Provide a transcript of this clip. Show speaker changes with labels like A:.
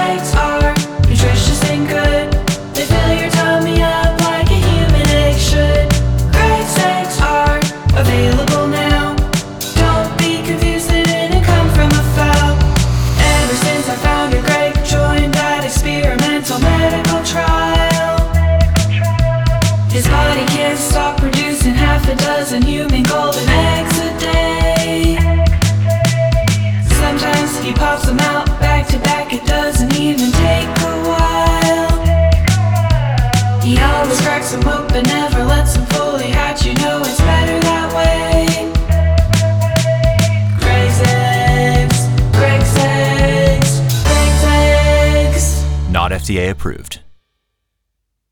A: eggs are nutritious and good. They fill your tummy up like a human egg should. Greg's eggs are available now. Don't be confused, they didn't come from a fowl. Ever since I found her, Greg joined that experimental medical trial. His body can't stop producing half a dozen human golden eggs a day. Sometimes he pops them out back to back, it doesn't even take a while. He always cracks them open, never lets them fully hatch, you know it's better that way. Greg's eggs, Greg's eggs, Greg's eggs.
B: Not FDA approved.